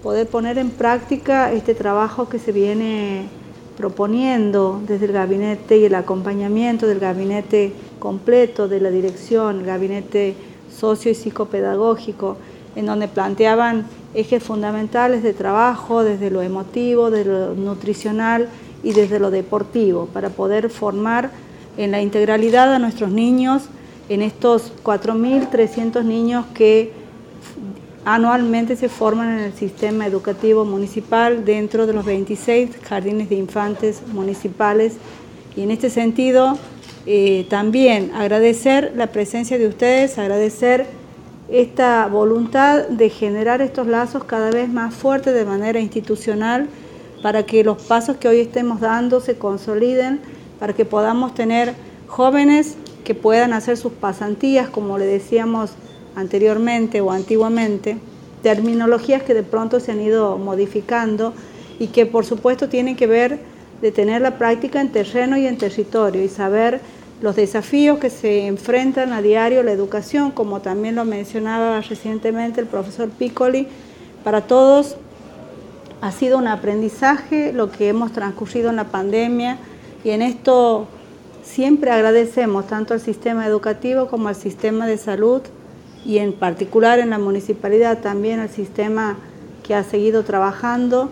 poder poner en práctica este trabajo que se viene proponiendo desde el gabinete y el acompañamiento del gabinete completo de la dirección, el gabinete socio y psicopedagógico, en donde planteaban ejes fundamentales de trabajo desde lo emotivo, desde lo nutricional y desde lo deportivo, para poder formar en la integralidad a nuestros niños, en estos 4.300 niños que anualmente se forman en el sistema educativo municipal dentro de los 26 jardines de infantes municipales. Y en este sentido, también agradecer la presencia de ustedes, agradecer esta voluntad de generar estos lazos cada vez más fuertes de manera institucional para que los pasos que hoy estemos dando se consoliden, para que podamos tener jóvenes que puedan hacer sus pasantías, como le decíamos anteriormente o antiguamente, terminologías que de pronto se han ido modificando y que por supuesto tienen que ver de tener la práctica en terreno y en territorio y saber los desafíos que se enfrentan a diario la educación, como también lo mencionaba recientemente el profesor Piccoli. Para todos ha sido un aprendizaje lo que hemos transcurrido en la pandemia, y en esto siempre agradecemos tanto al sistema educativo como al sistema de salud, y en particular en la municipalidad también al sistema que ha seguido trabajando,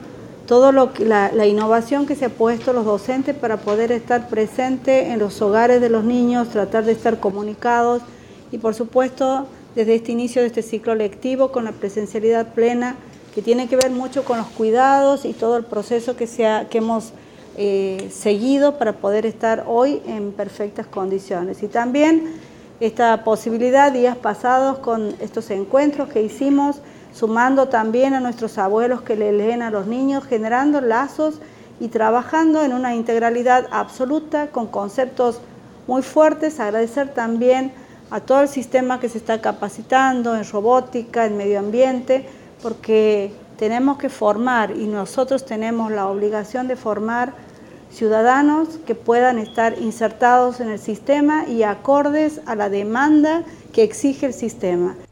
la innovación que se ha puesto los docentes para poder estar presente en los hogares de los niños, tratar de estar comunicados, y por supuesto desde este inicio de este ciclo lectivo con la presencialidad plena, que tiene que ver mucho con los cuidados y todo el proceso que hemos seguido para poder estar hoy en perfectas condiciones. Y también esta posibilidad días pasados con estos encuentros que hicimos, sumando también a nuestros abuelos que le leen a los niños, generando lazos y trabajando en una integralidad absoluta con conceptos muy fuertes. Agradecer también a todo el sistema que se está capacitando en robótica, en medio ambiente, porque tenemos que formar y nosotros tenemos la obligación de formar ciudadanos que puedan estar insertados en el sistema y acordes a la demanda que exige el sistema.